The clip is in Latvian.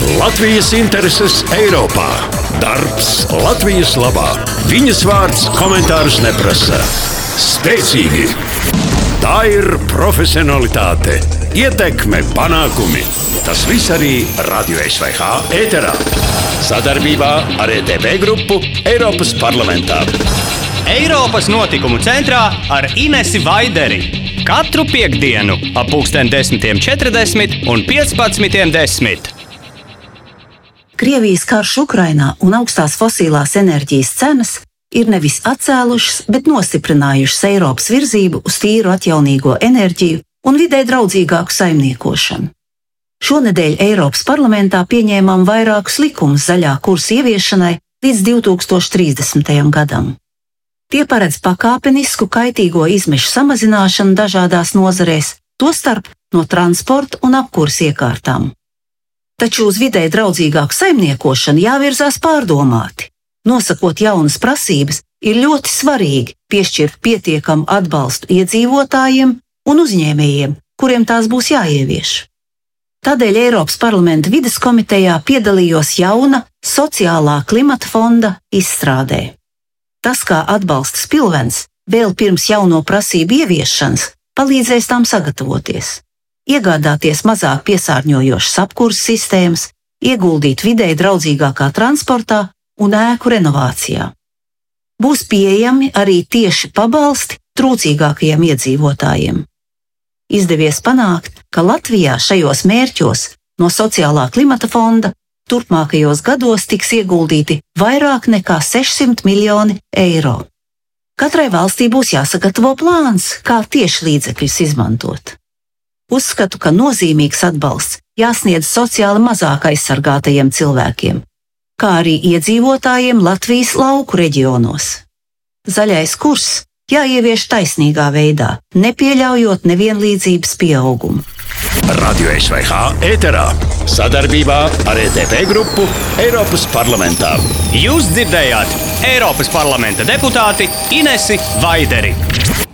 Latvijas intereses Eiropā. Darbs Latvijas labā. Viņas vārds komentārus neprasa. Spēcīgi. Tā ir profesionalitāte, ietekme, panākumi. Tas viss arī Radio SVH ēterā. Sadarbībā ar ETV grupu Eiropas parlamentā. Eiropas notikumu centrā ar Inesi Vaideri. Katru piektdienu ap 10:40 un 15:10. Krievijas karš Ukrainā un augstās fosilās enerģijas cenas ir nevis atcēlušas, bet nostiprinājušas Eiropas virzību uz tīru atjaunīgo enerģiju un vidē draudzīgāku saimniekošanu. Šonedēļ Eiropas parlamentā pieņēmām vairākus likumus zaļā kursa ieviešanai līdz 2030. gadam. Tie paredz pakāpenisku kaitīgo izmešu samazināšanu dažādās nozarēs, tostarp no transporta un apkures iekārtām. Taču uz vidē draudzīgāku saimniekošanu jāvirzās pārdomāti. Nosakot jaunas prasības, ir ļoti svarīgi piešķirt pietiekamu atbalstu iedzīvotājiem un uzņēmējiem, kuriem tās būs jāievieš. Tādēļ Eiropas parlamenta vides komitejā piedalījos jauna sociālā klimata fonda izstrādē. Tas, kā atbalsta spilvens, vēl pirms jauno prasību ieviešanas, palīdzēs tām sagatavoties. Iegādāties mazāk piesārņojošas apkures sistēmas, ieguldīt videi draudzīgākā transportā un ēku renovācijā. Būs pieejami arī tieši pabalsti trūcīgākajiem iedzīvotājiem. Izdevies panākt, ka Latvijā šajos mērķos no sociālā klimata fonda turpmākajos gados tiks ieguldīti vairāk nekā 600 miljoni eiro. Katrai valstī būs jāsagatavo plāns, kā tieši līdzekļus izmantot. Uzskatu, ka nozīmīgs atbalsts jāsniedz sociāli mazāk aizsargātajiem cilvēkiem, kā arī iedzīvotājiem Latvijas lauku reģionos. Zaļais kurs jāievieš taisnīgā veidā, nepieļaujot nevienlīdzības pieaugumu. Radio SVH ēterā. Sadarbībā ar ETV grupu Eiropas parlamentā. Jūs dzirdējāt Eiropas parlamenta deputāti Inesi Vaideri.